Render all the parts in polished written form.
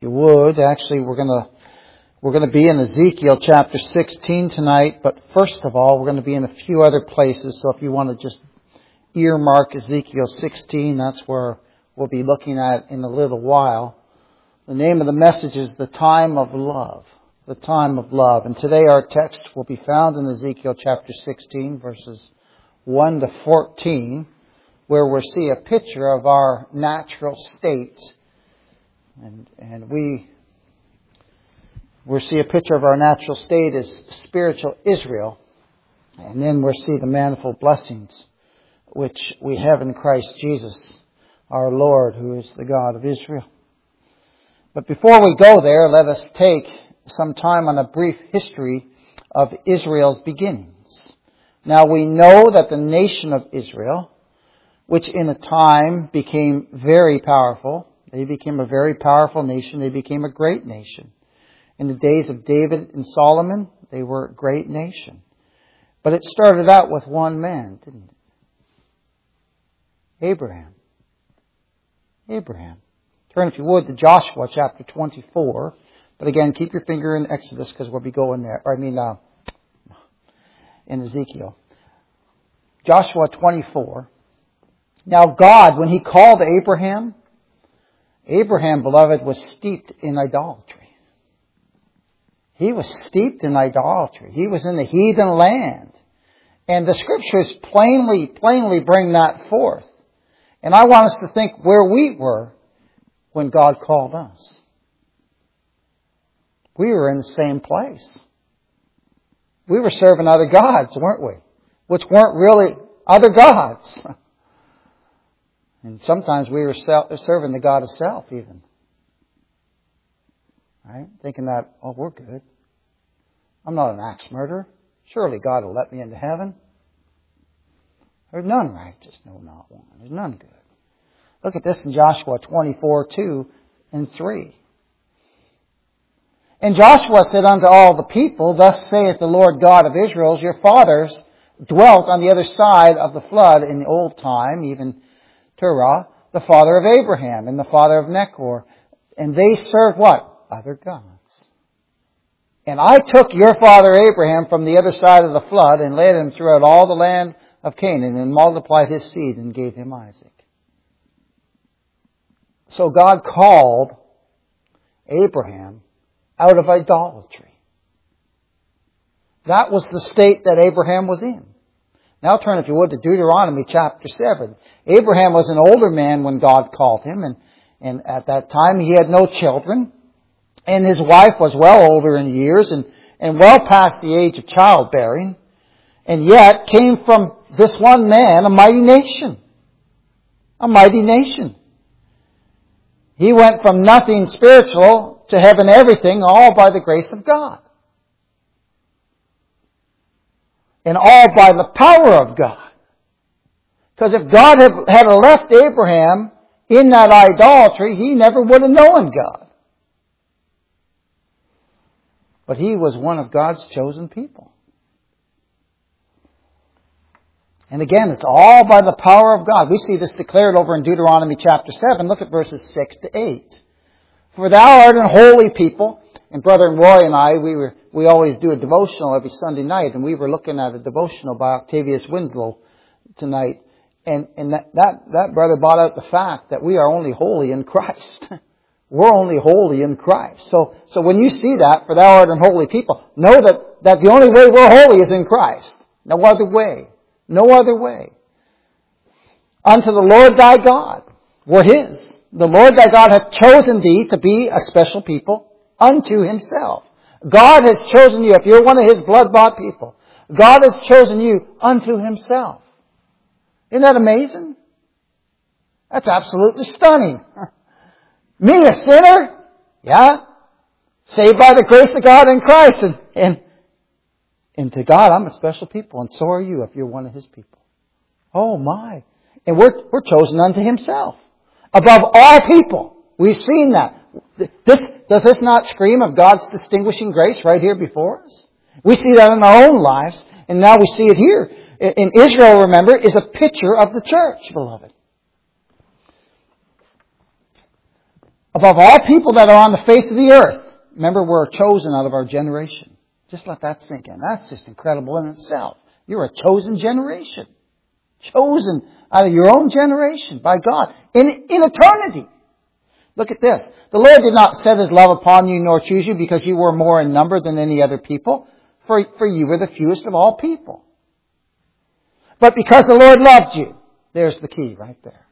You would. Actually, we're going to be in Ezekiel chapter 16 tonight, but first of all, we're going to be in a few other places. So if you want to just earmark Ezekiel 16, that's where we'll be looking at in a little while. The name of the message is The Time of Love. The Time of Love. And today our text will be found in Ezekiel chapter 16, verses 1 to 14, where we'll see a picture of our natural state. And we'll see a picture of our natural state as spiritual Israel. And then we'll see the manifold blessings which we have in Christ Jesus, our Lord, who is the God of Israel. But before we go there, let us take some time on a brief history of Israel's beginnings. Now we know that the nation of Israel, which in a time became very powerful, they became a very powerful nation. They became a great nation. In the days of David and Solomon, they were a great nation. But it started out with one man, didn't it? Abraham. Turn, if you would, to Joshua chapter 24. But again, keep your finger in Exodus because we'll be going there. In Ezekiel. Joshua 24. Now God, when He called Abraham, beloved, was steeped in idolatry. He was steeped in idolatry. He was in the heathen land. And the Scriptures plainly bring that forth. And I want us to think where we were when God called us. We were in the same place. We were serving other gods, weren't we? Which weren't really other gods. And sometimes we were serving the God of self even. Right? Thinking that, we're good. I'm not an axe murderer. Surely God will let me into heaven. There's none righteous, no, not one. There's none good. Look at this in Joshua 24, 2 and 3. And Joshua said unto all the people, Thus saith the Lord God of Israel, Your fathers dwelt on the other side of the flood in the old time, even Terah, the father of Abraham, and the father of Nechor. And they served what? Other gods. And I took your father Abraham from the other side of the flood and led him throughout all the land of Canaan and multiplied his seed and gave him Isaac. So God called Abraham out of idolatry. That was the state that Abraham was in. Now turn, if you would, to Deuteronomy chapter 7. Abraham was an older man when God called him, and at that time he had no children. And his wife was well older in years and well past the age of childbearing. And yet came from this one man a mighty nation. A mighty nation. He went from nothing spiritual to having everything, all by the grace of God. And all by the power of God. Because if God had left Abraham in that idolatry, he never would have known God. But he was one of God's chosen people. And again, it's all by the power of God. We see this declared over in Deuteronomy chapter 7. Look at verses 6 to 8. For thou art an holy people. And Brother Roy and I, we always do a devotional every Sunday night. And we were looking at a devotional by Octavius Winslow tonight. And that brother brought out the fact that we are only holy in Christ. We're only holy in Christ. So when you see that, for thou art an holy people, know that the only way we're holy is in Christ. No other way. No other way. Unto the Lord thy God. We're His. The Lord thy God hath chosen thee to be a special people unto Himself. God has chosen you. If you're one of His blood-bought people, God has chosen you unto Himself. Isn't that amazing? That's absolutely stunning. Me, a sinner? Yeah. Saved by the grace of God in Christ. And to God, I'm a special people. And so are you if you're one of His people. Oh my. And we're chosen unto Himself. Above all people. We've seen that. Does this not scream of God's distinguishing grace right here before us? We see that in our own lives. And now we see it here. In Israel, remember, is a picture of the church, beloved. above all people that are on the face of the earth. Remember, we're chosen out of our generation. Just let that sink in. That's just incredible in itself. You're a chosen generation. Chosen out of your own generation by God in eternity. Look at this. The Lord did not set His love upon you nor choose you because you were more in number than any other people, for you were the fewest of all people. But because the Lord loved you, there's the key right there.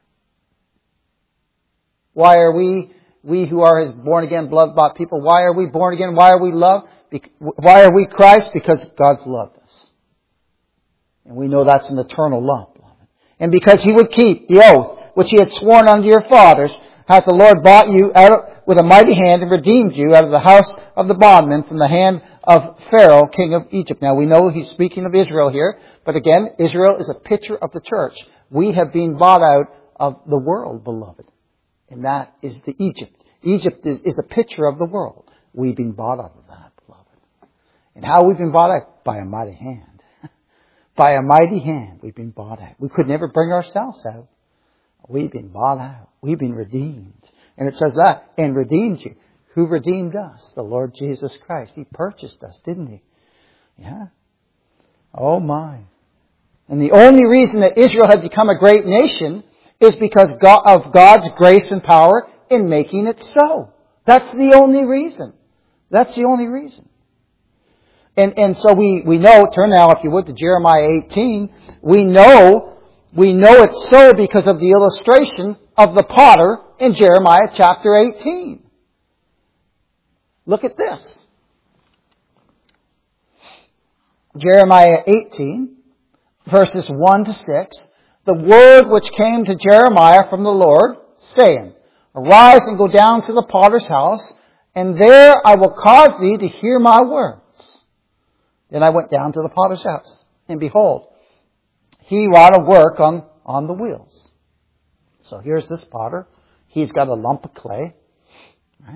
Why are we who are His born-again, blood-bought people, why are we born again? Why are we loved? Why are we Christ? Because God's loved us. And we know that's an eternal love, beloved. And because He would keep the oath which He had sworn unto your fathers, hath the Lord bought you out with a mighty hand and redeemed you out of the house of the bondman from the hand of Pharaoh, king of Egypt. Now we know He's speaking of Israel here, but again, Israel is a picture of the church. We have been bought out of the world, beloved. And that is the Egypt. Egypt is a picture of the world. We've been bought out of that, beloved. And how we've been bought out? By a mighty hand. By a mighty hand we've been bought out. We could never bring ourselves out. We've been bought out. We've been redeemed. And it says that, and redeemed you. Who redeemed us? The Lord Jesus Christ. He purchased us, didn't He? Yeah. Oh my. And the only reason that Israel had become a great nation is because of God's grace and power in making it so. That's the only reason. That's the only reason. And so we know, turn now if you would to Jeremiah 18, we know it's so because of the illustration of the potter in Jeremiah chapter 18. Look at this. Jeremiah 18, verses 1 to 6. The word which came to Jeremiah from the Lord, saying, Arise and go down to the potter's house, and there I will cause thee to hear my words. Then I went down to the potter's house, and behold, he wrought a work on the wheels. So here's this potter. He's got a lump of clay. Right?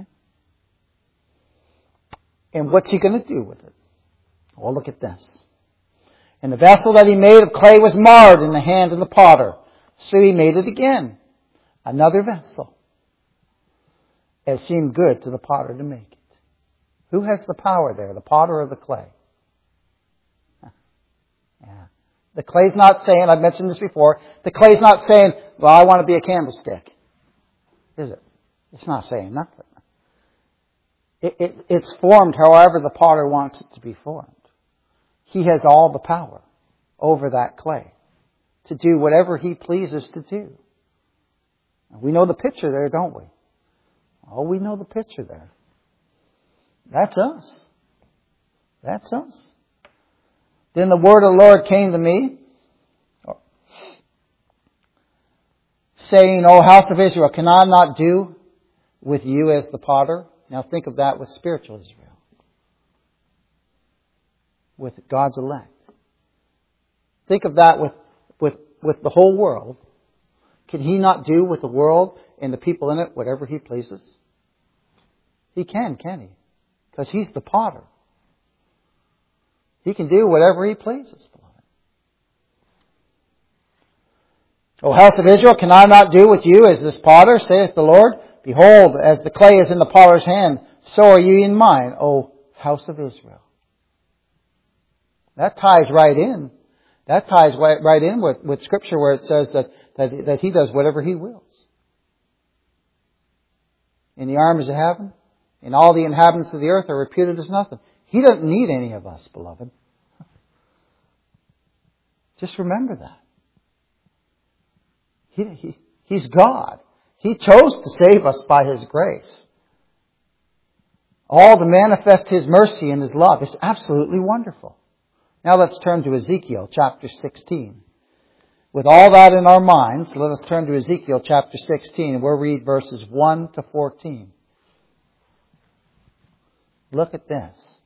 And what's he going to do with it? Well, look at this. And the vessel that he made of clay was marred in the hand of the potter. So he made it again. Another vessel. It seemed good to the potter to make it. Who has the power there? The potter or the clay? Yeah. The clay's not saying, I've mentioned this before, the clay's not saying, well, I want to be a candlestick. Is it? It's not saying nothing. It's formed however the potter wants it to be formed. He has all the power over that clay to do whatever He pleases to do. We know the picture there, don't we? Oh, we know the picture there. That's us. That's us. Then the word of the Lord came to me, saying, O house of Israel, can I not do with you as the potter? Now think of that with spiritual Israel. With God's elect. Think of that with the whole world. Can He not do with the world and the people in it whatever He pleases? He can He? Because He's the potter. He can do whatever He pleases. O house of Israel, can I not do with you as this potter, saith the Lord? Behold, as the clay is in the potter's hand, so are you in mine, O house of Israel. That ties right in. That ties right in with Scripture where it says that He does whatever He wills. In the armies of heaven, and all the inhabitants of the earth are reputed as nothing. He doesn't need any of us, beloved. Just remember that. He's God. He chose to save us by His grace. All to manifest His mercy and His love. It's absolutely wonderful. Now let's turn to Ezekiel chapter 16. With all that in our minds, let us turn to Ezekiel chapter 16 and we'll read verses 1 to 14. Look at this.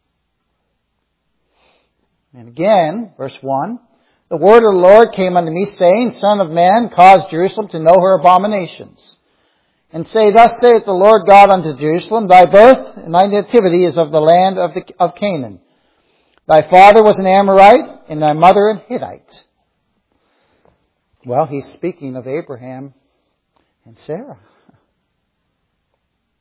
And again, verse 1. The word of the Lord came unto me, saying, Son of man, cause Jerusalem to know her abominations. And say, Thus saith the Lord God unto Jerusalem, Thy birth and thy nativity is of the land of Canaan. Thy father was an Amorite, and thy mother an Hittite. Well, he's speaking of Abraham and Sarah.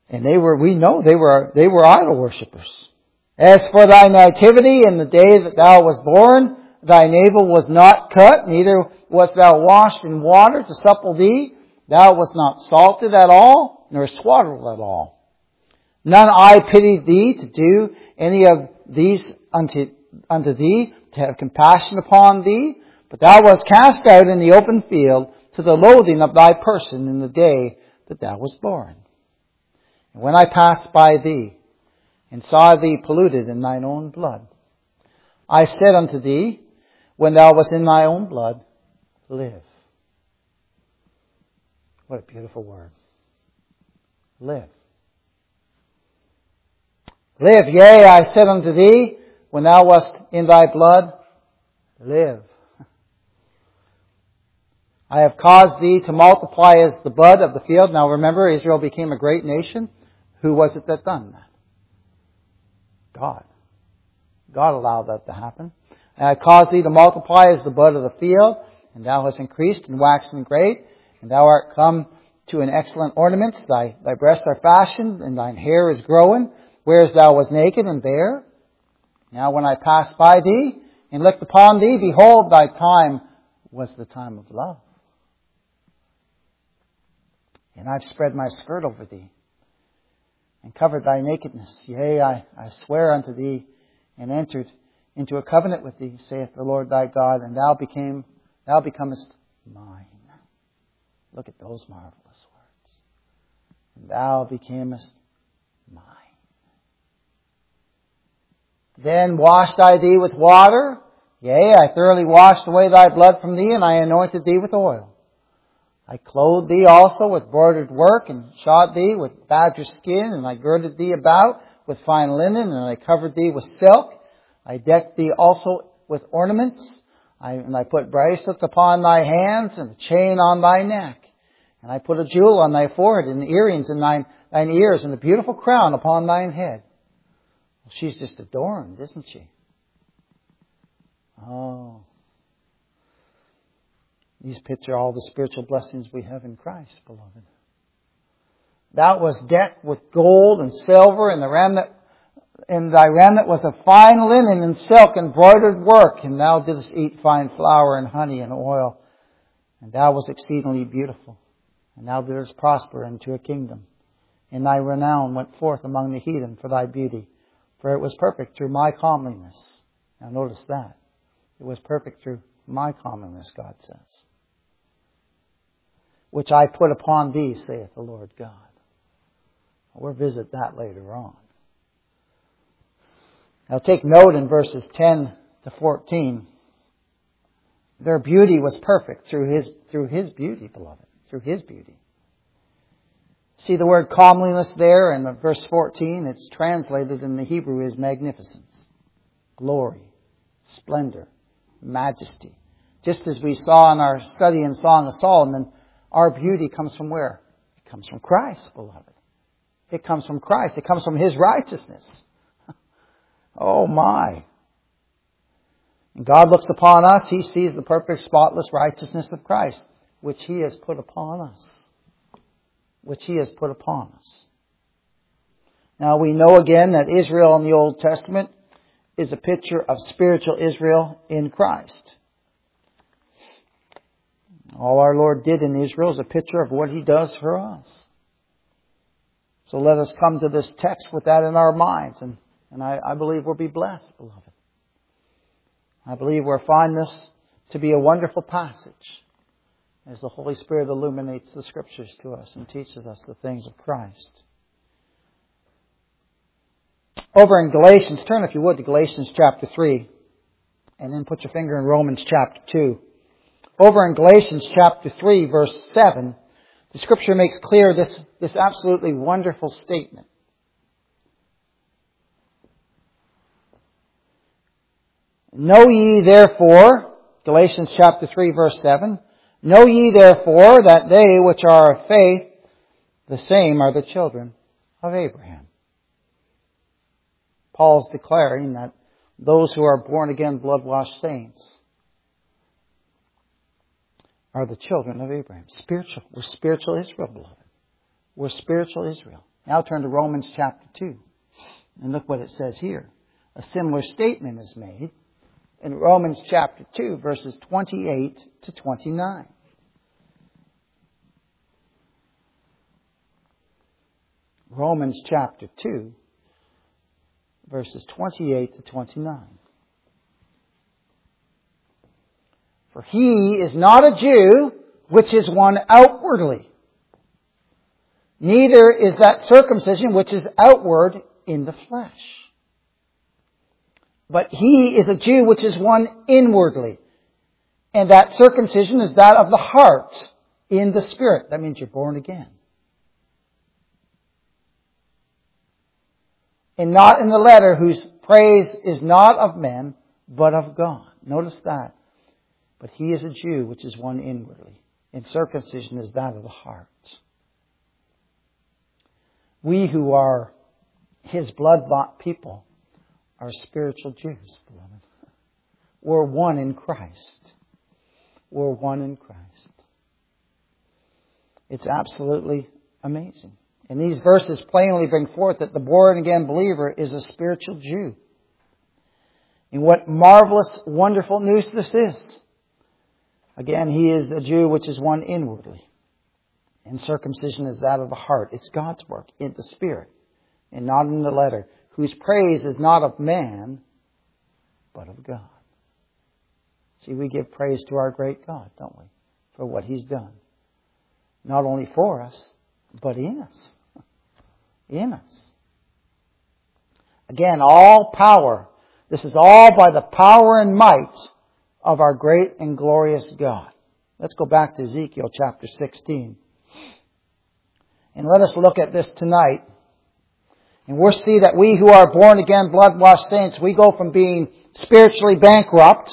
And we know they were idol worshippers. As for thy nativity in the day that thou wast born, thy navel was not cut, neither wast thou washed in water to supple thee. Thou wast not salted at all, nor swaddled at all. None eye pitied thee to do any of these unto thee, to have compassion upon thee. But thou wast cast out in the open field to the loathing of thy person in the day that thou wast born. And when I passed by thee, and saw thee polluted in thine own blood, I said unto thee, when thou wast in thy own blood, live. What a beautiful word. Live. Live, yea, I said unto thee, when thou wast in thy blood, live. I have caused thee to multiply as the bud of the field. Now remember, Israel became a great nation. Who was it that done that? God. God allowed that to happen. And I caused thee to multiply as the bud of the field, and thou hast increased and waxen great, and thou art come to an excellent ornament. Thy breasts are fashioned, and thine hair is grown, whereas thou wast naked and bare. Now when I passed by thee, and looked upon thee, behold, thy time was the time of love. And I've spread my skirt over thee, and covered thy nakedness. Yea, I swear unto thee, and entered into a covenant with thee, saith the Lord thy God, and thou becomest mine. Look at those marvelous words. And thou becamest mine. Then washed I thee with water. Yea, I thoroughly washed away thy blood from thee, and I anointed thee with oil. I clothed thee also with broidered work, and shod thee with badger skin, and I girded thee about with fine linen, and I covered thee with silk. I decked thee also with ornaments, and I put bracelets upon thy hands, and a chain on thy neck. And I put a jewel on thy forehead, and earrings in thine ears, and a beautiful crown upon thine head. Well, she's just adorned, isn't she? Oh. These picture all the spiritual blessings we have in Christ, beloved. Thou wast decked with gold and silver, and thy remnant was of fine linen and silk and broidered work, and thou didst eat fine flour and honey and oil, and thou wast exceedingly beautiful, and thou didst prosper into a kingdom. And thy renown went forth among the heathen for thy beauty, for it was perfect through my comeliness. Now notice that. It was perfect through my comeliness, God says, which I put upon thee, saith the Lord God. We'll visit that later on. Now take note in verses 10 to 14. Their beauty was perfect through His beauty, beloved. Through His beauty. See the word comeliness there in verse 14? It's translated in the Hebrew as magnificence, glory, splendor, majesty. Just as we saw in our study in Song of Solomon, our beauty comes from where? It comes from Christ, beloved. It comes from Christ. It comes from His righteousness. Oh my. And God looks upon us. He sees the perfect, spotless righteousness of Christ, which He has put upon us. Which He has put upon us. Now we know again that Israel in the Old Testament is a picture of spiritual Israel in Christ. All our Lord did in Israel is a picture of what He does for us. So let us come to this text with that in our minds. And I believe we'll be blessed, beloved. I believe we'll find this to be a wonderful passage as the Holy Spirit illuminates the Scriptures to us and teaches us the things of Christ. Over in Galatians, turn if you would to Galatians chapter 3, and then put your finger in Romans chapter 2. Over in Galatians chapter 3, verse 7, the Scripture makes clear this absolutely wonderful statement. Know ye therefore, Galatians chapter 3, verse 7, know ye therefore that they which are of faith, the same are the children of Abraham. Paul's declaring that those who are born again, blood-washed saints are the children of Abraham. Spiritual. We're spiritual Israel, beloved. We're spiritual Israel. Now turn to Romans chapter 2. And look what it says here. A similar statement is made in Romans chapter 2, verses 28 to 29. Romans chapter 2, verses 28 to 29. For he is not a Jew, which is one outwardly. Neither is that circumcision which is outward in the flesh. But he is a Jew which is one inwardly. And that circumcision is that of the heart in the Spirit. That means you're born again. And not in the letter, whose praise is not of men, but of God. Notice that. But he is a Jew which is one inwardly. And circumcision is that of the heart. We who are his blood-bought people are spiritual Jews, beloved. We're one in Christ. We're one in Christ. It's absolutely amazing. And these verses plainly bring forth that the born-again believer is a spiritual Jew. And what marvelous, wonderful news this is. Again, he is a Jew which is one inwardly. And circumcision is that of the heart. It's God's work in the Spirit and not in the letter, whose praise is not of man, but of God. See, we give praise to our great God, don't we? For what He's done. Not only for us, but in us. In us. Again, all power. This is all by the power and might of our great and glorious God. Let's go back to Ezekiel chapter 16. And let us look at this tonight. And we'll see that we who are born again, blood-washed saints, we go from being spiritually bankrupt,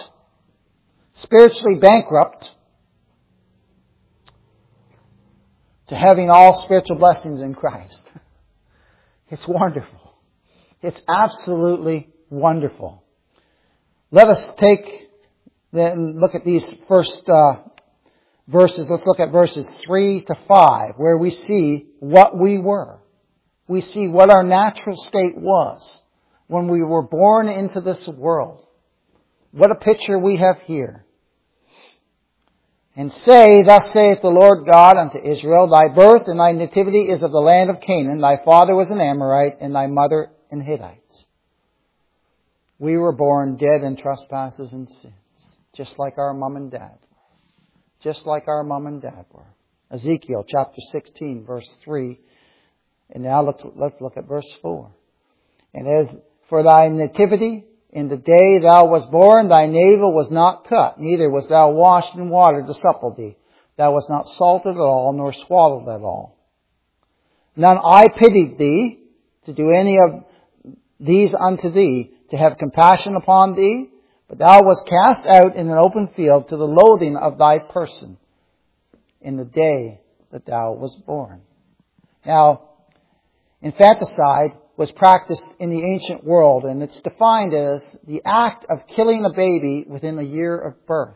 to having all spiritual blessings in Christ. It's wonderful. It's absolutely wonderful. Let us look at these first verses. Let's look at verses 3 to 5, where we see what we were. We see what our natural state was when we were born into this world. What a picture we have here. And say, thus saith the Lord God unto Israel, thy birth and thy nativity is of the land of Canaan. Thy father was an Amorite, and thy mother an Hittite. We were born dead in trespasses and sins, just like our mom and dad were. Just like our mom and dad were. Ezekiel chapter 16, verse 3. And now let's look at verse 4. And as for thy nativity, in the day thou wast born, thy navel was not cut, neither was thou washed in water to supple thee. Thou wast not salted at all, nor swallowed at all. None I pitied thee, to do any of these unto thee, to have compassion upon thee, but thou wast cast out in an open field to the loathing of thy person, in the day that thou wast born. Now, infanticide was practiced in the ancient world, and it's defined as the act of killing a baby within a year of birth.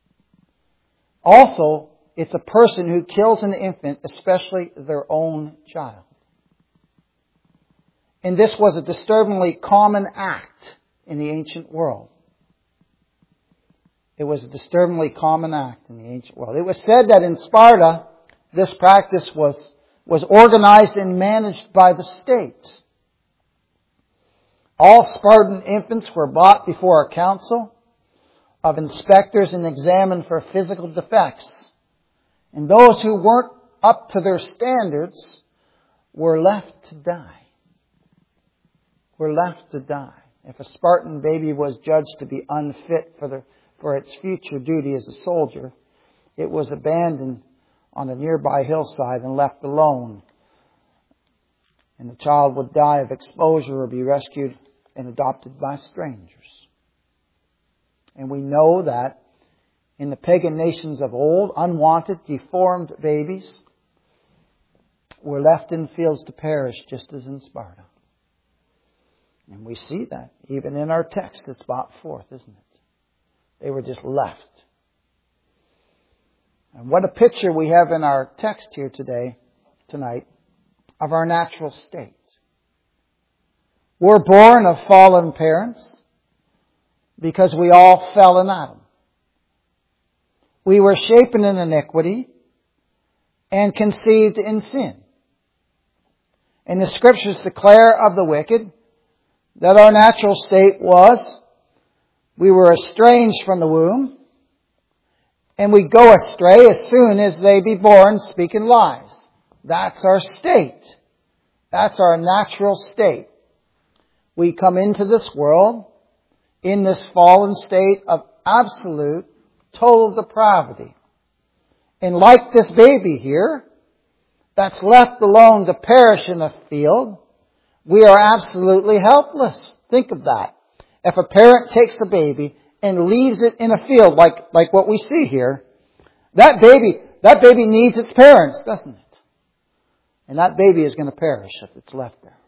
Also, it's a person who kills an infant, especially their own child. And this was a disturbingly common act in the ancient world. It was a disturbingly common act in the ancient world. It was said that in Sparta, this practice was organized and managed by the state. All Spartan infants were brought before a council of inspectors and examined for physical defects. And those who weren't up to their standards were left to die. Were left to die. If a Spartan baby was judged to be unfit for its future duty as a soldier, it was abandoned on a nearby hillside and left alone. And the child would die of exposure or be rescued and adopted by strangers. And we know that in the pagan nations of old, unwanted, deformed babies were left in fields to perish, just as in Sparta. And we see that even in our text that's brought forth, isn't it? They were just left. And what a picture we have in our text here tonight, of our natural state. We're born of fallen parents because we all fell in Adam. We were shapen in iniquity and conceived in sin. And the Scriptures declare of the wicked that our natural state was we were estranged from the womb, and we go astray as soon as they be born, speaking lies. That's our state. That's our natural state. We come into this world in this fallen state of absolute, total depravity. And like this baby here, that's left alone to perish in a field, we are absolutely helpless. Think of that. If a parent takes a baby and leaves it in a field like what we see here, that baby needs its parents, doesn't it? And that baby is going to perish if it's left there.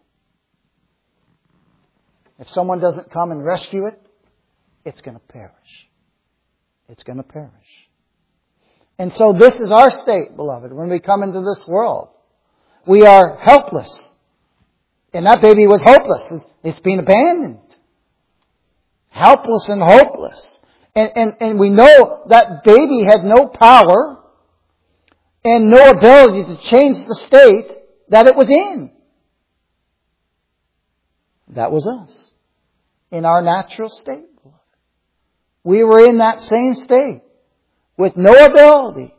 If someone doesn't come and rescue it, it's going to perish. It's going to perish. And so this is our state, beloved, when we come into this world. We are helpless. And that baby was hopeless. It's been abandoned. Helpless and hopeless. And we know that baby had no power and no ability to change the state that it was in. That was us. In our natural state. We were in that same state. With no ability.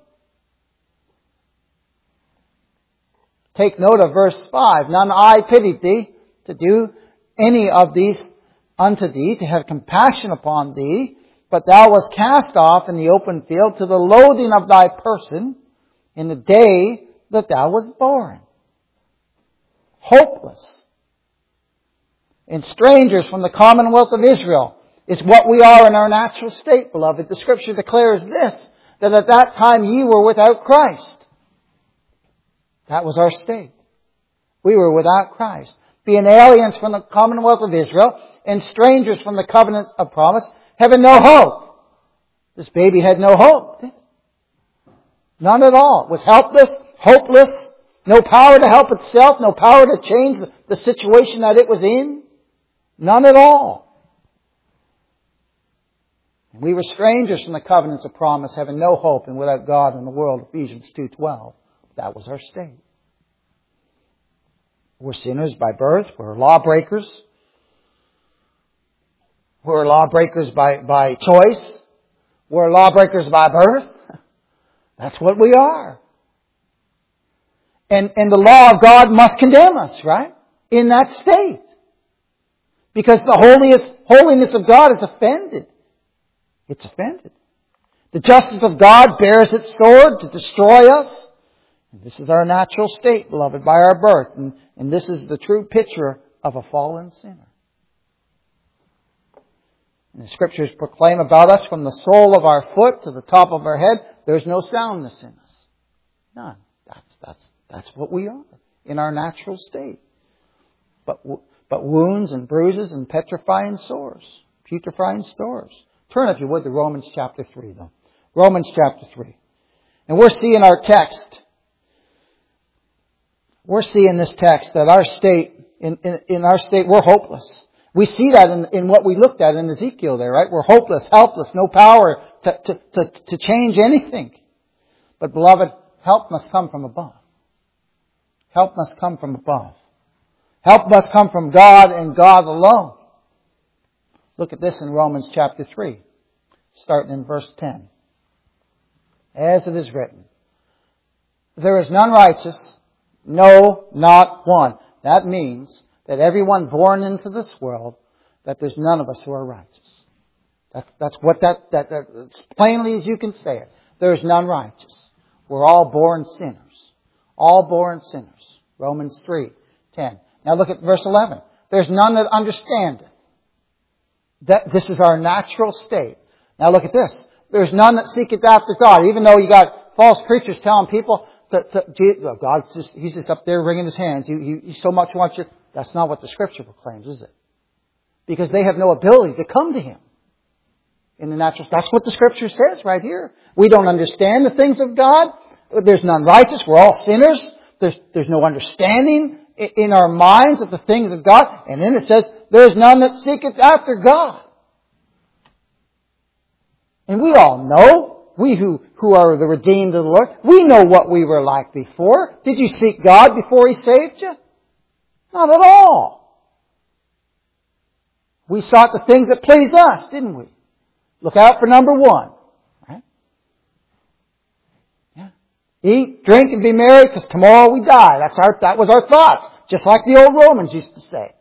Take note of verse 5. None I pitied thee to do any of these unto thee, to have compassion upon thee, but thou wast cast off in the open field to the loathing of thy person in the day that thou wast born. Hopeless. And strangers from the commonwealth of Israel is what we are in our natural state, beloved. The Scripture declares this, that at that time ye were without Christ. That was our state. We were without Christ. Being aliens from the commonwealth of Israel and strangers from the covenants of promise, having no hope. This baby had no hope. None at all. It was helpless, hopeless, no power to help itself, no power to change the situation that it was in. None at all. We were strangers from the covenants of promise, having no hope and without God in the world. Ephesians 2:12. That was our state. We're sinners by birth. We're lawbreakers. We're lawbreakers by choice. We're lawbreakers by birth. That's what we are. And the law of God must condemn us, right? In that state. Because the holiness of God is offended. It's offended. The justice of God bears its sword to destroy us. And this is our natural state, beloved, by our birth. And this is the true picture of a fallen sinner. And the Scriptures proclaim about us from the sole of our foot to the top of our head, there's no soundness in us. None. That's what we are in our natural state. But wounds and bruises and putrefying sores. Turn, if you would, to Romans chapter 3, though. Romans chapter 3. And we're seeing our text. We're seeing this text that our state, in our state, we're hopeless. We see that in what we looked at in Ezekiel there, right? We're hopeless, helpless, no power to change anything. But beloved, help must come from above. Help must come from above. Help must come from God and God alone. Look at this in Romans chapter 3, starting in verse 10. As it is written, there is none righteous, no, not one. That means that everyone born into this world, that there's none of us who are righteous. That's what that as plainly as you can say it. There is none righteous. We're all born sinners. All born sinners. Romans 3:10. Now look at verse 11. There's none that understandeth. This is our natural state. Now look at this. There's none that seeketh after God. Even though you got false preachers telling people that He's just up there wringing His hands. He so much wants you. That's not what the Scripture proclaims, is it? Because they have no ability to come to Him in the natural. That's what the Scripture says right here. We don't understand the things of God. There's none righteous. We're all sinners. There's no understanding in our minds of the things of God. And then it says, there's none that seeketh after God. And we all know, we who are the redeemed of the Lord, we know what we were like before. Did you seek God before He saved you? Not at all. We sought the things that please us, didn't we? Look out for number one. Right? Yeah. Eat, drink, and be merry, because tomorrow we die. That was our thoughts. Just like the old Romans used to say.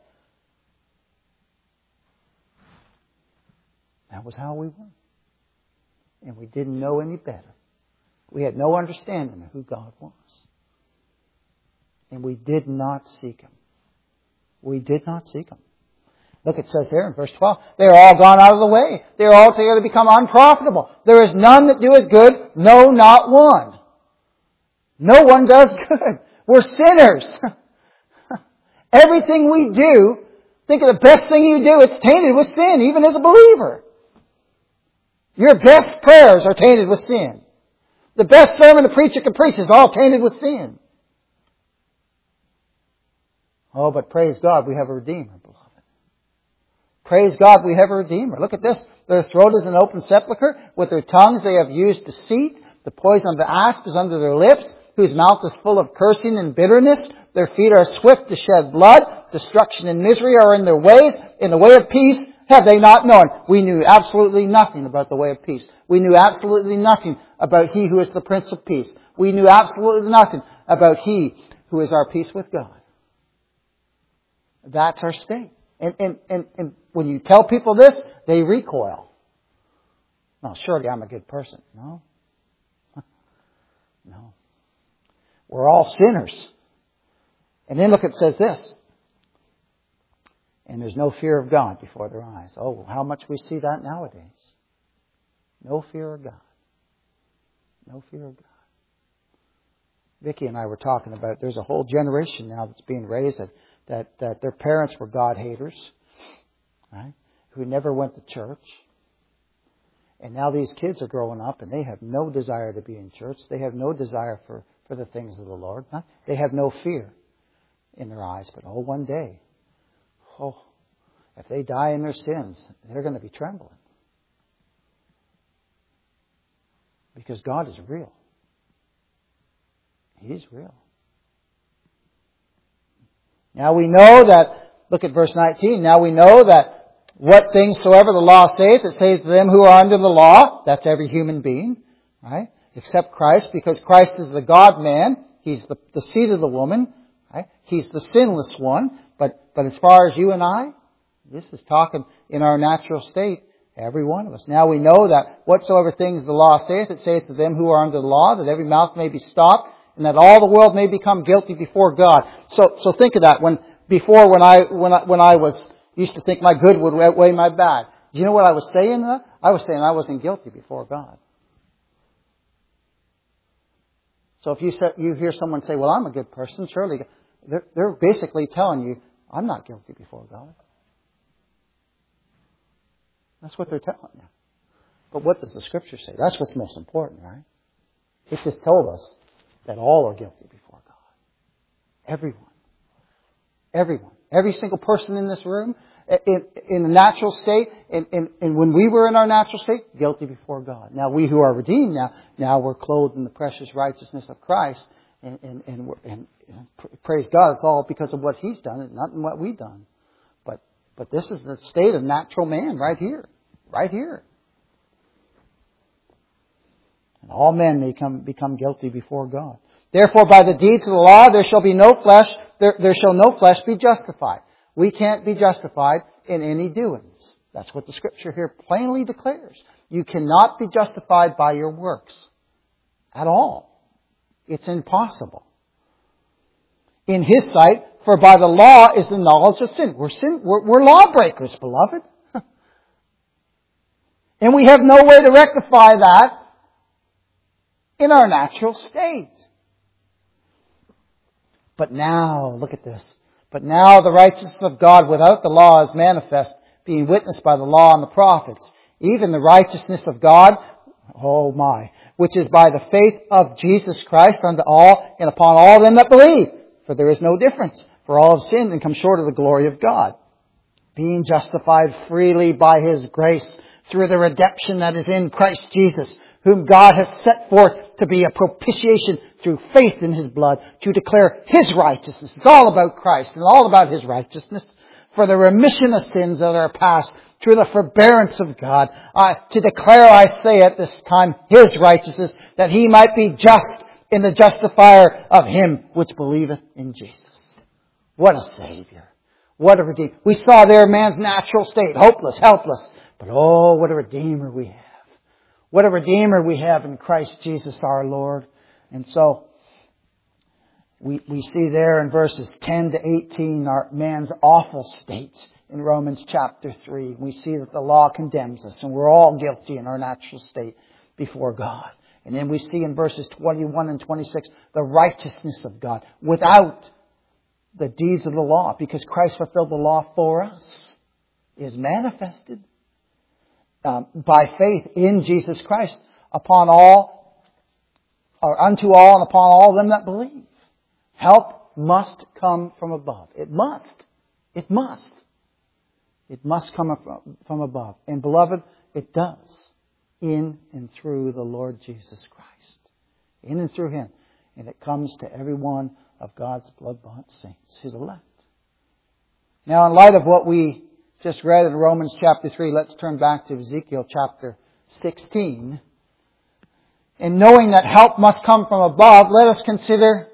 That was how we were. And we didn't know any better. We had no understanding of who God was. And we did not seek Him. We did not seek Him. Look, it says here in verse 12, they are all gone out of the way. They are altogether become unprofitable. There is none that doeth good, no, not one. No one does good. We're sinners. Everything we do, think of the best thing you do, it's tainted with sin, even as a believer. Your best prayers are tainted with sin. The best sermon a preacher can preach is all tainted with sin. Oh, but praise God, we have a Redeemer, beloved. Praise God, we have a Redeemer. Look at this. Their throat is an open sepulchre. With their tongues they have used deceit. The poison of the asp is under their lips, whose mouth is full of cursing and bitterness. Their feet are swift to shed blood. Destruction and misery are in their ways. In the way of peace have they not known. We knew absolutely nothing about the way of peace. We knew absolutely nothing about He who is the Prince of Peace. We knew absolutely nothing about He who is our peace with God. That's our state. And when you tell people this, they recoil. No, surely I'm a good person. No. No. We're all sinners. And then look, it says this. And there's no fear of God before their eyes. Oh, how much we see that nowadays. No fear of God. No fear of God. Vicki and I were talking about, there's a whole generation now that's being raised that their parents were God haters, right? Who never went to church. And now these kids are growing up and they have no desire to be in church. They have no desire for the things of the Lord. They have no fear in their eyes. But one day, if they die in their sins, they're going to be trembling. Because God is real. He's real. Now we know that, look at verse 19, now we know that what things soever the law saith, it saith to them who are under the law, that's every human being, right? Except Christ, because Christ is the God-man, He's the seed of the woman, right? He's the sinless one, but as far as you and I, this is talking in our natural state, every one of us. Now we know that whatsoever things the law saith, it saith to them who are under the law, that every mouth may be stopped, and that all the world may become guilty before God. So think of that. When I used to think my good would outweigh my bad. Do you know what I was saying? I was saying I wasn't guilty before God. So if you hear someone say, "Well, I'm a good person," surely they're basically telling you, "I'm not guilty before God." That's what they're telling you. But what does the Scripture say? That's what's most important, right? It just told us that all are guilty before God. Everyone. Everyone. Every single person in this room, in the natural state, and when we were in our natural state, guilty before God. Now we who are redeemed now we're clothed in the precious righteousness of Christ, and praise God, it's all because of what He's done, and not in what we've done. But this is the state of natural man right here. Right here. And all men may become guilty before God. Therefore, by the deeds of the law, there shall be no flesh, there shall no flesh be justified. We can't be justified in any doings. That's what the Scripture here plainly declares. You cannot be justified by your works. At all. It's impossible. In His sight, for by the law is the knowledge of sin. We're lawbreakers, beloved. And we have no way to rectify that in our natural state. But now, look at this. But now the righteousness of God without the law is manifest, being witnessed by the law and the prophets. Even the righteousness of God Oh my. Which is by the faith of Jesus Christ unto all and upon all them that believe. For there is no difference. For all have sinned and come short of the glory of God. Being justified freely by His grace through the redemption that is in Christ Jesus, whom God has set forth to be a propitiation through faith in His blood, to declare His righteousness. It's all about Christ and all about His righteousness, for the remission of sins that are past, through the forbearance of God, to declare, I say at this time, His righteousness, that He might be just in the justifier of him which believeth in Jesus. What a Savior. What a Redeemer. We saw there man's natural state, hopeless, helpless. But oh, what a Redeemer we have. What a Redeemer we have in Christ Jesus our Lord. And so, we see there in verses 10 to 18 our man's awful state in Romans chapter 3. We see that the law condemns us and we're all guilty in our natural state before God. And then we see in verses 21 and 26 the righteousness of God without the deeds of the law, because Christ fulfilled the law for us, is manifested by faith in Jesus Christ upon all, or unto all and upon all them that believe. Help must come from above. It must. It must. It must come from above. And beloved, it does. In and through the Lord Jesus Christ. In and through Him. And it comes to every one of God's blood-bought saints, His elect. Now, in light of what we just read in Romans chapter 3, let's turn back to Ezekiel chapter 16. And knowing that help must come from above, let us consider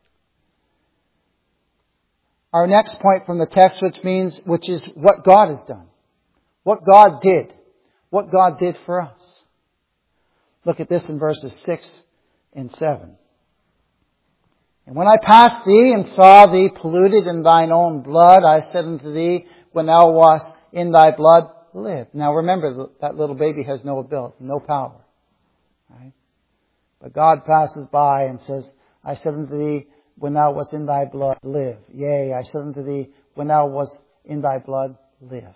our next point from the text, which is what God has done. What God did. What God did for us. Look at this in verses 6 and 7. And when I passed thee and saw thee polluted in thine own blood, I said unto thee, when thou wast in thy blood, live. Now remember, that little baby has no ability, no power. Right? But God passes by and says, I said unto thee, when thou wast in thy blood, live. Yea, I said unto thee, when thou wast in thy blood, live.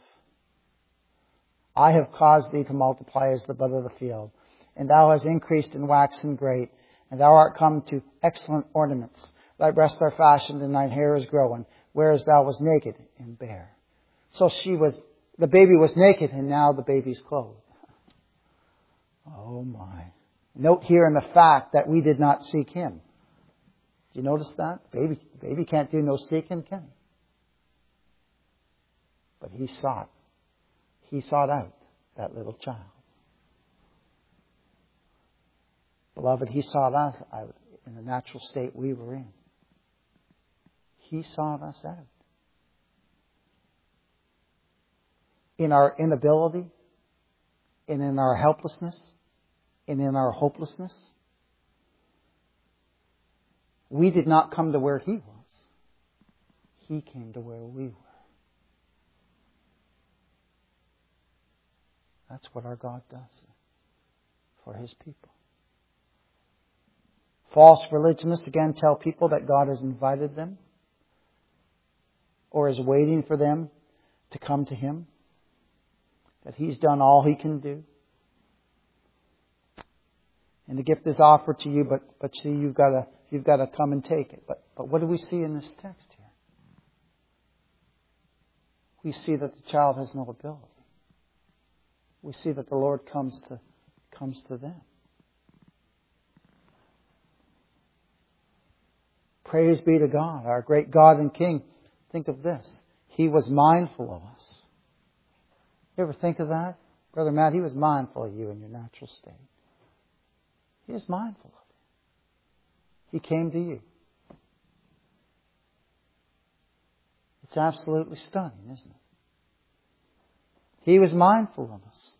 I have caused thee to multiply as the bud of the field, and thou hast increased in waxen great, and thou art come to excellent ornaments. Thy breasts are fashioned, and thine hair is grown, whereas thou wast naked and bare. So the baby was naked, and now the baby's clothed. Oh my. Note here in the fact that we did not seek Him. Do you notice that? Baby can't do no seeking, can he? But He sought out that little child. Beloved, He sought us out in the natural state we were in. He sought us out. In our inability, and in our helplessness, and in our hopelessness, we did not come to where He was. He came to where we were. That's what our God does for His people. False religionists, again, tell people that God has invited them or is waiting for them to come to Him, that He's done all He can do. And the gift is offered to you, but see, you've got to come and take it. But what do we see in this text here? We see that the child has no ability. We see that the Lord comes to them. Praise be to God, our great God and King. Think of this. He was mindful of us. You ever think of that? Brother Matt, He was mindful of you in your natural state. He is mindful of you. He came to you. It's absolutely stunning, isn't it? He was mindful of us.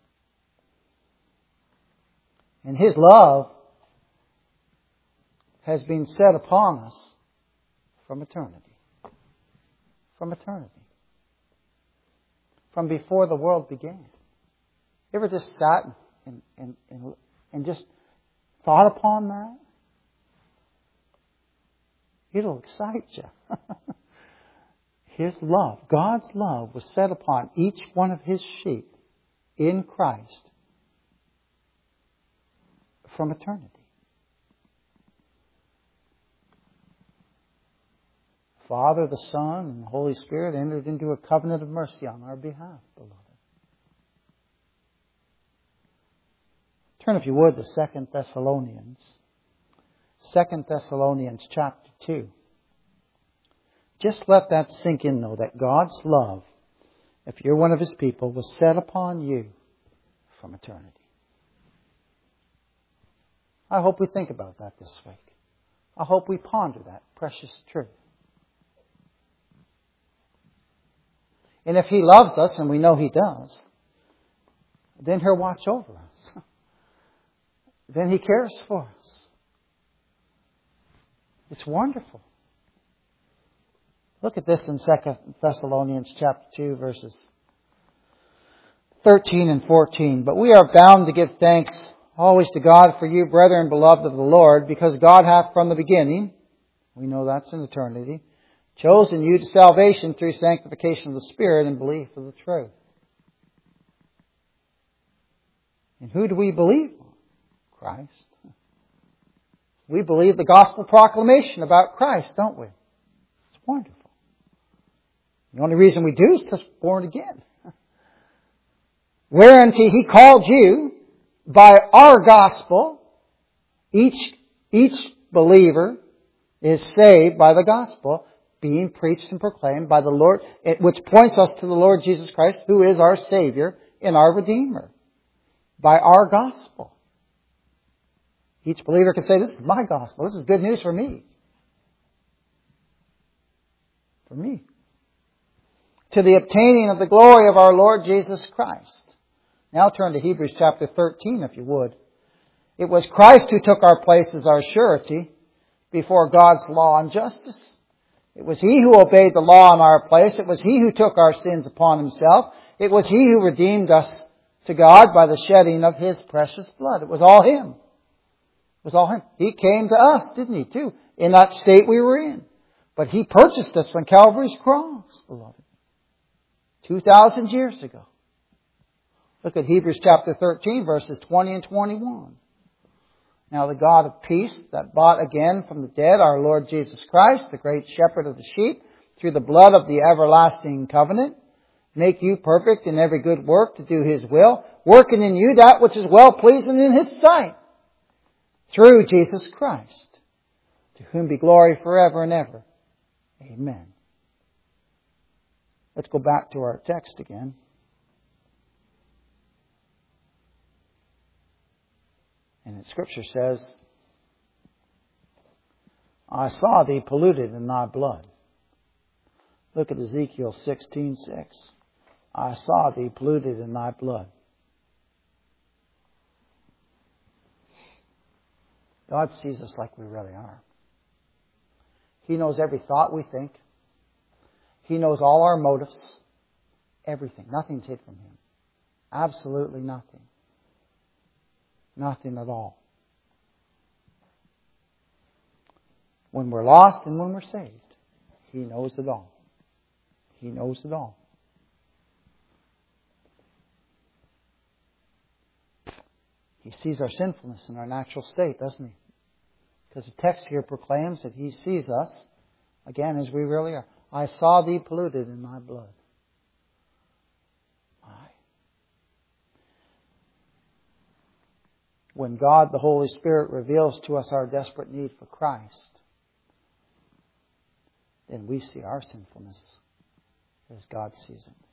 And His love has been set upon us from eternity. From eternity. From before the world began. You ever just sat and just thought upon that? It'll excite you. His love, God's love, was set upon each one of His sheep in Christ from eternity. Father, the Son, and the Holy Spirit entered into a covenant of mercy on our behalf, beloved. Turn, if you would, to 2 Thessalonians. 2 Thessalonians chapter 2. Just let that sink in, though, that God's love, if you're one of His people, was set upon you from eternity. I hope we think about that this week. I hope we ponder that precious truth. And if He loves us, and we know He does, then He'll watch over us. Then He cares for us. It's wonderful. Look at this in 2 Thessalonians chapter 2, verses 13 and 14. But we are bound to give thanks always to God for you, brethren, beloved of the Lord, because God hath from the beginning, we know that's in eternity, chosen you to salvation through sanctification of the Spirit and belief of the truth. And who do we believe on? Christ. We believe the gospel proclamation about Christ, don't we? It's wonderful. The only reason we do is because we're born again. Whereunto He called you by our gospel. Each believer is saved by the gospel, being preached and proclaimed by the Lord, which points us to the Lord Jesus Christ, who is our Savior and our Redeemer. By our gospel. Each believer can say, this is my gospel. This is good news for me. For me. To the obtaining of the glory of our Lord Jesus Christ. Now turn to Hebrews chapter 13, if you would. It was Christ who took our place as our surety before God's law and justice. It was He who obeyed the law in our place. It was He who took our sins upon Himself. It was He who redeemed us to God by the shedding of His precious blood. It was all Him. It was all Him. He came to us, didn't He, too, in that state we were in. But He purchased us on Calvary's cross, beloved. 2,000 years ago. Look at Hebrews chapter 13, verses 20 and 21. Now the God of peace that bought again from the dead our Lord Jesus Christ, the great shepherd of the sheep, through the blood of the everlasting covenant, make you perfect in every good work to do His will, working in you that which is well-pleasing in His sight, through Jesus Christ, to whom be glory forever and ever. Amen. Let's go back to our text again. And the Scripture says, I saw thee polluted in thy blood. Look at Ezekiel 16:6. I saw thee polluted in thy blood. God sees us like we really are. He knows every thought we think. He knows all our motives. Everything. Nothing's hid from Him. Absolutely nothing. Nothing at all. When we're lost and when we're saved, He knows it all. He knows it all. He sees our sinfulness in our natural state, doesn't He? Because the text here proclaims that He sees us, again, as we really are. I saw thee polluted in thy blood. When God, the Holy Spirit, reveals to us our desperate need for Christ, then we see our sinfulness as God sees it.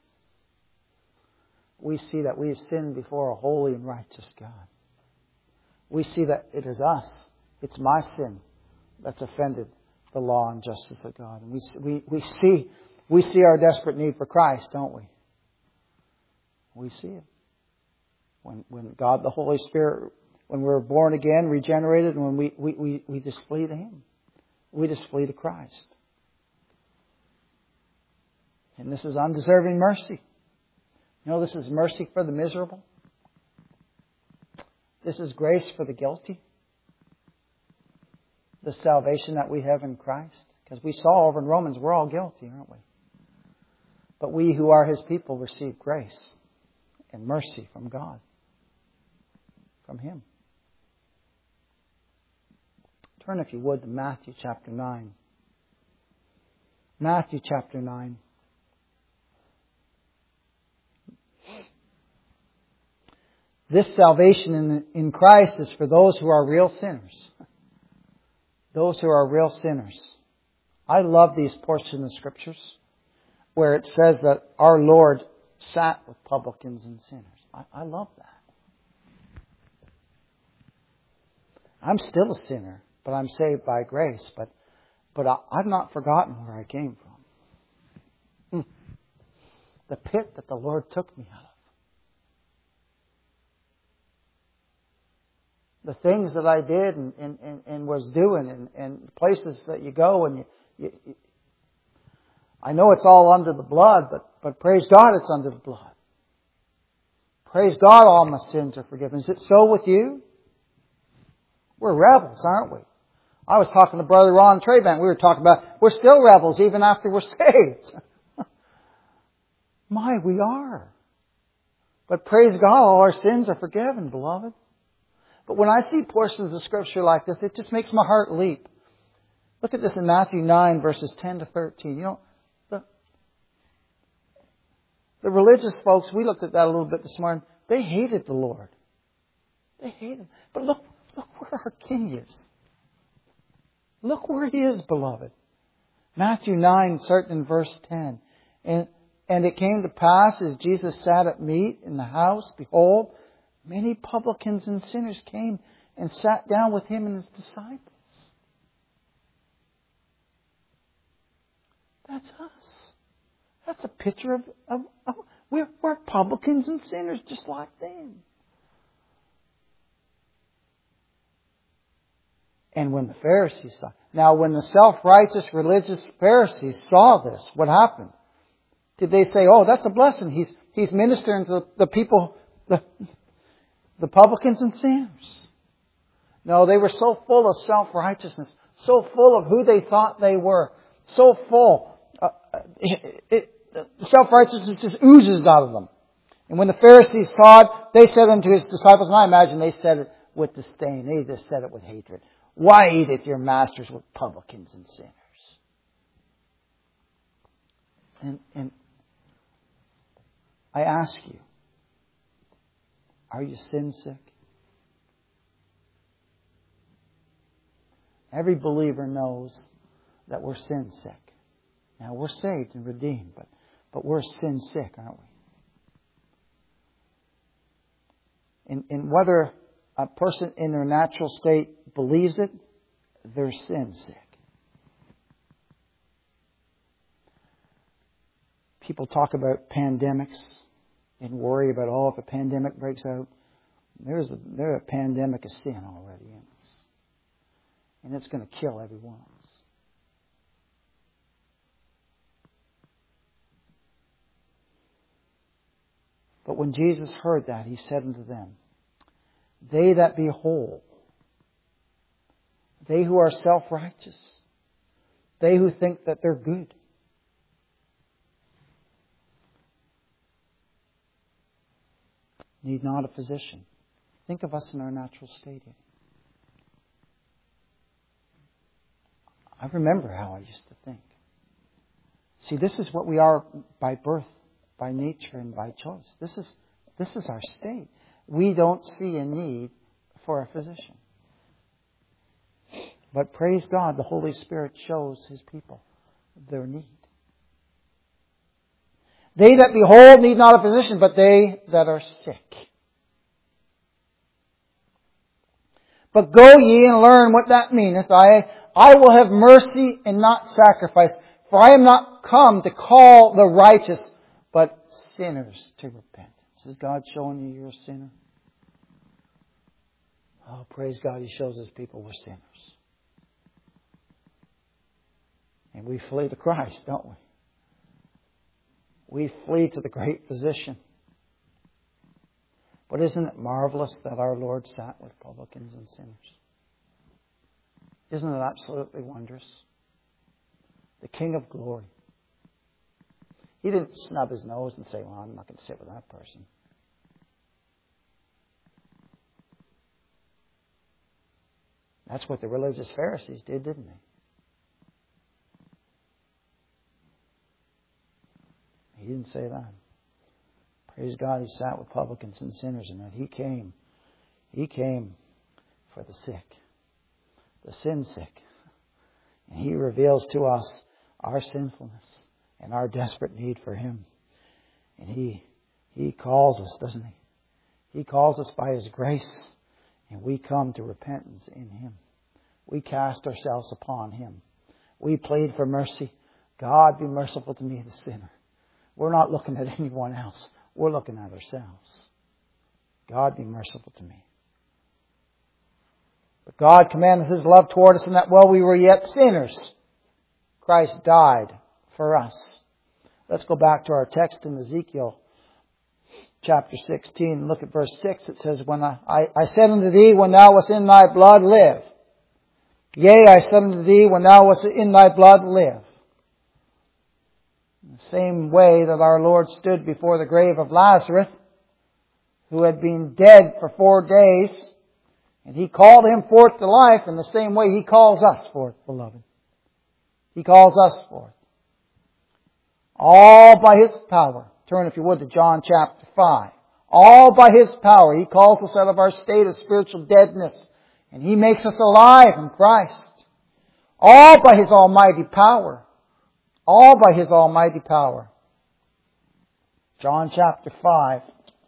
We see that we have sinned before a holy and righteous God. We see that it is us, it's my sin that's offended the law and justice of God. And we see our desperate need for Christ, don't we? We see it. When God, the Holy Spirit, when we're born again, regenerated, and when we just flee to Him. We just flee to Christ. And this is undeserving mercy. You know, this is mercy for the miserable. This is grace for the guilty. The salvation that we have in Christ. Because we saw over in Romans, we're all guilty, aren't we? But we who are His people receive grace and mercy from God. From Him. Turn, if you would, to Matthew chapter 9. Matthew chapter 9. This salvation in Christ is for those who are real sinners. Those who are real sinners. I love these portions of Scriptures where it says that our Lord sat with publicans and sinners. I love that. I'm still a sinner, but I'm saved by grace. But I've not forgotten where I came from. The pit that the Lord took me out of. The things that I did and was doing and places that you go and you I know it's all under the blood, but praise God it's under the blood. Praise God all my sins are forgiven. Is it so with you? We're rebels, aren't we? I was talking to Brother Ron Trabank. We were talking about we're still rebels even after we're saved. My, we are. But praise God, all our sins are forgiven, beloved. But when I see portions of Scripture like this, it just makes my heart leap. Look at this in Matthew 9, verses 10 to 13. You know, the religious folks, we looked at that a little bit this morning, they hated the Lord. They hated him. But look where our King is. Look where He is, beloved. Matthew 9, starting in verse 10. And it came to pass, as Jesus sat at meat in the house, behold, many publicans and sinners came and sat down with Him and His disciples. That's us. That's a picture of we're publicans and sinners just like them. And when the Pharisees saw... Now, when the self-righteous religious Pharisees saw this, what happened? Did they say, oh, that's a blessing. He's ministering to the people, the publicans and sinners. No, they were so full of self-righteousness, so full of who they thought they were, so full. Self-righteousness just oozes out of them. And when the Pharisees saw it, they said unto His disciples, and I imagine they said it with disdain. They just said it with hatred. Why eateth your masters with publicans and sinners? And I ask you, are you sin sick? Every believer knows that we're sin sick. Now we're saved and redeemed, but we're sin sick, aren't we? And whether a person in their natural state believes it, they're sin sick. People talk about pandemics and worry about, if a pandemic breaks out, there's a pandemic of sin already in us. And it's going to kill every one of us. But when Jesus heard that, He said unto them, they that be whole, they who are self-righteous, they who think that they're good, need not a physician. Think of us in our natural state here. I remember how I used to think. See, this is what we are by birth, by nature, and by choice. This is our state. We don't see a need for a physician. But praise God, the Holy Spirit shows His people their need. They that be whole need not a physician, but they that are sick. But go ye and learn what that meaneth. I will have mercy and not sacrifice. For I am not come to call the righteous, but sinners to repentance. Is God showing you you're a sinner? Oh, praise God, He shows His people we're sinners. And we flee to Christ, don't we? We flee to the great physician. But isn't it marvelous that our Lord sat with publicans and sinners? Isn't it absolutely wondrous? The King of glory. He didn't snub His nose and say, well, I'm not going to sit with that person. That's what the religious Pharisees did, didn't they? He didn't say that. Praise God, He sat with publicans and sinners, and that He came for the sick, the sin sick. And He reveals to us our sinfulness and our desperate need for Him. And He calls us, doesn't He? He calls us by His grace, and we come to repentance in Him. We cast ourselves upon Him. We plead for mercy. God, be merciful to me, the sinner. We're not looking at anyone else. We're looking at ourselves. God, be merciful to me. But God commanded His love toward us in that while we were yet sinners, Christ died for us. Let's go back to our text in Ezekiel chapter 16. Look at verse 6. It says, when I said unto thee, when thou wast in thy blood, live. Yea, I said unto thee, when thou wast in thy blood, live. In the same way that our Lord stood before the grave of Lazarus, who had been dead for 4 days, and He called him forth to life, in the same way He calls us forth, beloved. He calls us forth. All by His power. Turn, if you would, to John chapter 5. All by His power. He calls us out of our state of spiritual deadness, and He makes us alive in Christ. All by His almighty power. All by His almighty power. John chapter 5.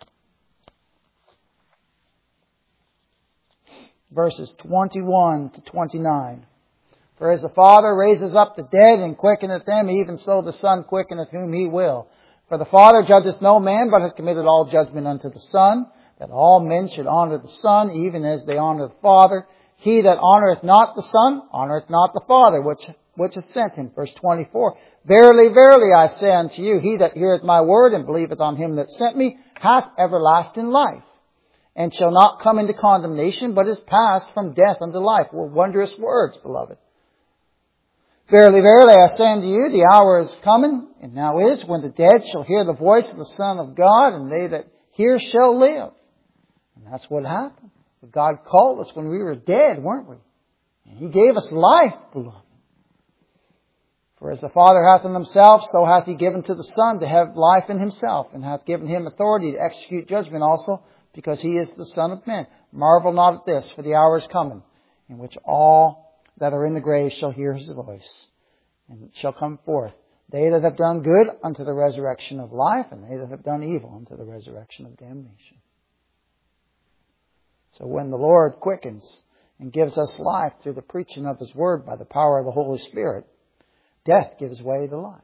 Verses 21 to 29. For as the Father raises up the dead and quickeneth them, even so the Son quickeneth whom He will. For the Father judgeth no man, but hath committed all judgment unto the Son, that all men should honor the Son, even as they honor the Father. He that honoureth not the Son, honoureth not the Father, which hath sent Him. Verse 24. Verily, verily, I say unto you, he that heareth my word and believeth on Him that sent me, hath everlasting life, and shall not come into condemnation, but is passed from death unto life. Well, wondrous words, beloved. Verily, verily, I say unto you, the hour is coming, and now is, when the dead shall hear the voice of the Son of God, and they that hear shall live. And that's what happened. God called us when we were dead, weren't we? And He gave us life, beloved. For as the Father hath in Himself, so hath He given to the Son to have life in Himself, and hath given Him authority to execute judgment also, because He is the Son of Man. Marvel not at this, for the hour is coming, in which all that are in the grave shall hear His voice, and shall come forth. They that have done good unto the resurrection of life, and they that have done evil unto the resurrection of damnation. So when the Lord quickens and gives us life through the preaching of His Word by the power of the Holy Spirit, death gives way to life.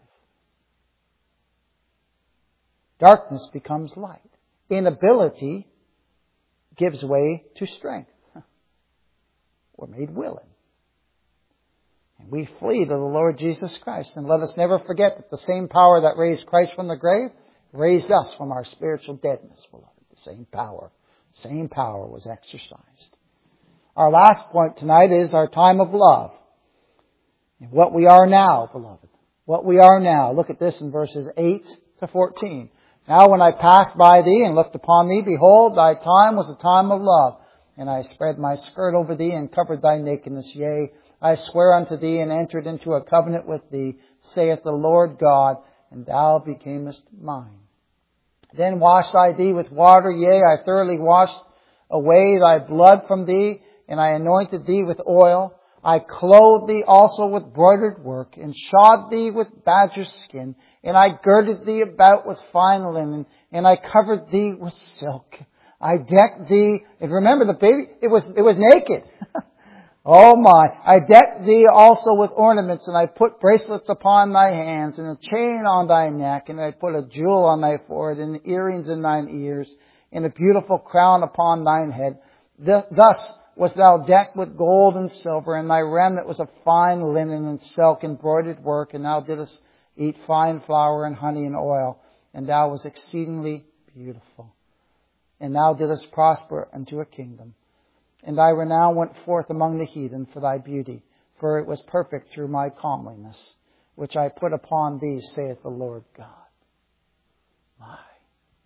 Darkness becomes light. Inability gives way to strength. We're made willing. And we flee to the Lord Jesus Christ. And let us never forget that the same power that raised Christ from the grave raised us from our spiritual deadness, beloved. The same power was exercised. Our last point tonight is our time of love. And what we are now, beloved. What we are now. Look at this in verses 8 to 14. Now when I passed by thee and looked upon thee, behold, thy time was a time of love. And I spread my skirt over thee and covered thy nakedness. Yea, I swear unto thee and entered into a covenant with thee, saith the Lord God, and thou becamest mine. Then washed I thee with water, yea, I thoroughly washed away thy blood from thee, and I anointed thee with oil. I clothed thee also with broidered work, and shod thee with badger's skin, and I girded thee about with fine linen, and I covered thee with silk. I decked thee, and remember the baby, it was naked. Oh my, I decked thee also with ornaments, and I put bracelets upon thy hands, and a chain on thy neck, and I put a jewel on thy forehead, and earrings in thine ears, and a beautiful crown upon thine head. Thus wast thou decked with gold and silver, and thy raiment was of fine linen and silk embroidered work, and thou didst eat fine flour and honey and oil, and thou wast exceedingly beautiful. And thou didst prosper unto a kingdom. And thy renown went forth among the heathen for thy beauty, for it was perfect through my comeliness, which I put upon thee, saith the Lord God.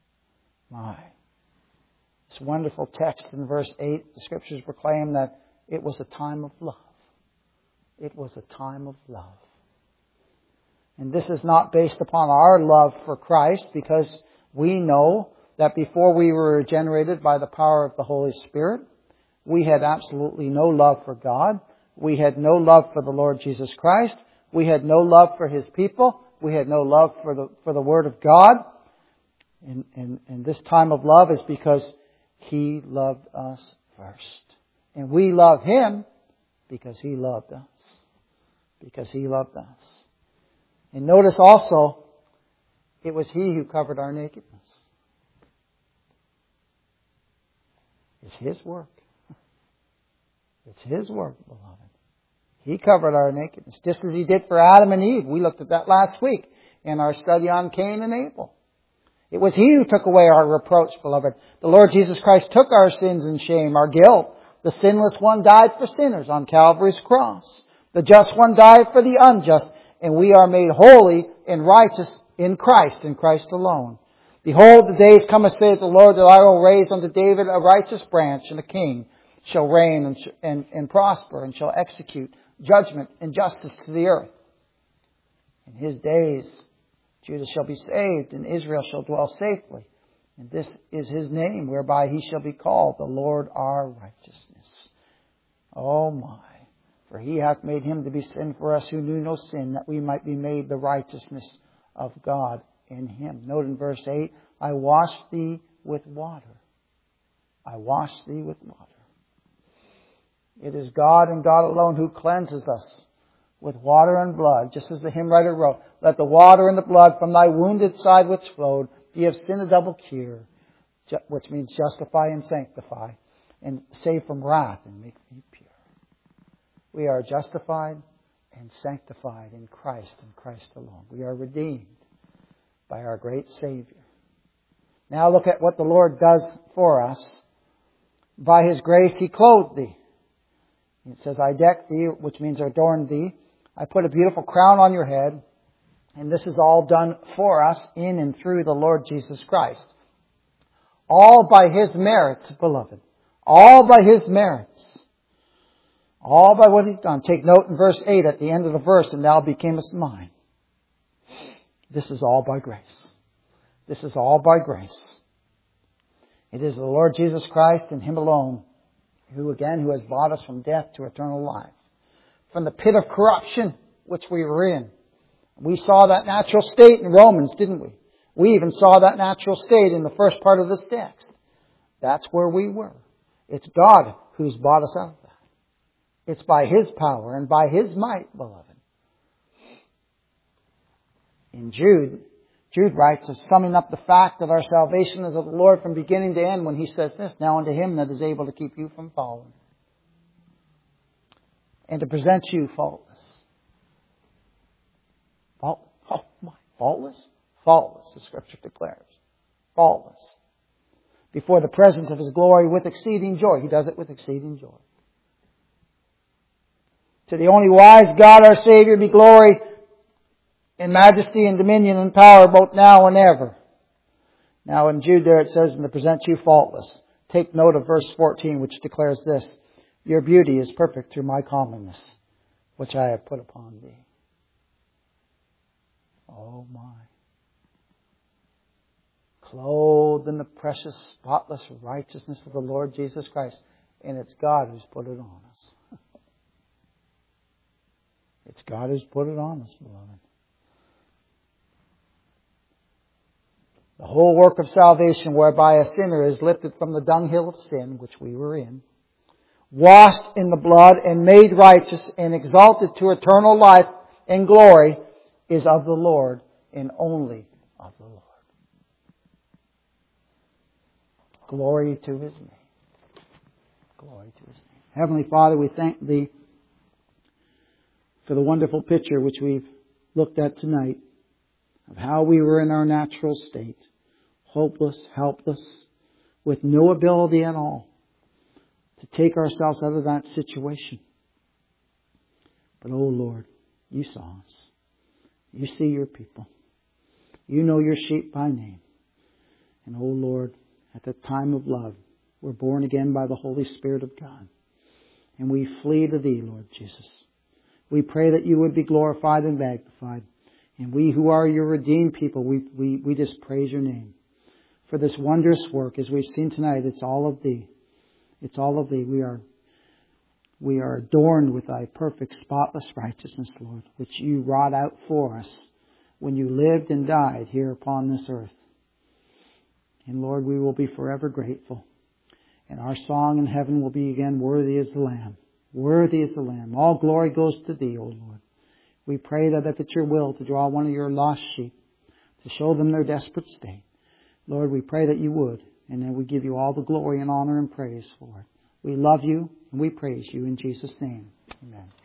My. This wonderful text in verse 8, the Scriptures proclaim that It was a time of love. It was a time of love. And this is not based upon our love for Christ, because we know that before we were regenerated by the power of the Holy Spirit, we had absolutely no love for God. We had no love for the Lord Jesus Christ. We had no love for His people. We had no love for the Word of God. And this time of love is because He loved us first. And we love Him because He loved us. Because He loved us. And notice also, it was He who covered our nakedness. It's His work. It's His work, beloved. He covered our nakedness, just as He did for Adam and Eve. We looked at that last week in our study on Cain and Abel. It was He who took away our reproach, beloved. The Lord Jesus Christ took our sins and shame, our guilt. The sinless one died for sinners on Calvary's cross. The just one died for the unjust. And we are made holy and righteous in Christ alone. Behold, the days come, saith the Lord, that I will raise unto David a righteous branch, and a king shall reign and prosper, and shall execute judgment and justice to the earth. In His days, Judah shall be saved, and Israel shall dwell safely. And this is His name, whereby He shall be called the Lord our righteousness. Oh my! For He hath made Him to be sin for us who knew no sin, that we might be made the righteousness of God in Him. Note in verse 8, I wash thee with water. I wash thee with water. It is God and God alone who cleanses us with water and blood, just as the hymn writer wrote, let the water and the blood from thy wounded side which flowed be of sin a double cure, which means justify and sanctify, and save from wrath and make me pure. We are justified and sanctified in Christ and Christ alone. We are redeemed by our great Savior. Now look at what the Lord does for us. By His grace He clothed thee. It says, I decked thee, which means adorned thee. I put a beautiful crown on your head. And this is all done for us in and through the Lord Jesus Christ. All by His merits, beloved. All by His merits. All by what He's done. Take note in verse 8 at the end of the verse, and thou becamest mine. This is all by grace. This is all by grace. It is the Lord Jesus Christ and Him alone who has brought us from death to eternal life. From the pit of corruption which we were in. We saw that natural state in Romans, didn't we? We even saw that natural state in the first part of this text. That's where we were. It's God who's brought us out of that. It's by His power and by His might, beloved. In Jude writes of summing up the fact that our salvation is of the Lord from beginning to end when he says this, now unto Him that is able to keep you from falling and to present you faultless. Faultless? Faultless, the Scripture declares. Faultless. Before the presence of His glory with exceeding joy. He does it with exceeding joy. To the only wise God our Savior be glory in majesty and dominion and power both now and ever. Now in Jude there it says, and to present you faultless. Take note of verse 14 which declares this. Your beauty is perfect through my comeliness, which I have put upon thee. Oh my. Clothed in the precious, spotless righteousness of the Lord Jesus Christ. And it's God who's put it on us. It's God who's put it on us, beloved. The whole work of salvation whereby a sinner is lifted from the dunghill of sin, which we were in, washed in the blood and made righteous and exalted to eternal life and glory is of the Lord and only of the Lord. Glory to His name. Glory to His name. Heavenly Father, we thank Thee for the wonderful picture which we've looked at tonight of how we were in our natural state, hopeless, helpless, with no ability at all to take ourselves out of that situation. But, oh Lord, You saw us. You see Your people. You know Your sheep by name. And, oh Lord, at the time of love, we're born again by the Holy Spirit of God. And we flee to Thee, Lord Jesus. We pray that You would be glorified and magnified. And we who are Your redeemed people, we just praise Your name. For this wondrous work, as we've seen tonight, it's all of Thee. It's all of Thee. We are adorned with Thy perfect, spotless righteousness, Lord, which You wrought out for us when You lived and died here upon this earth. And Lord, we will be forever grateful. And our song in heaven will be again, worthy is the Lamb. Worthy is the Lamb. All glory goes to Thee, O Lord. We pray that if it's Your will to draw one of Your lost sheep, to show them their desperate state, Lord, we pray that You would. And then we give You all the glory and honor and praise for it. We love You and we praise You in Jesus' name. Amen.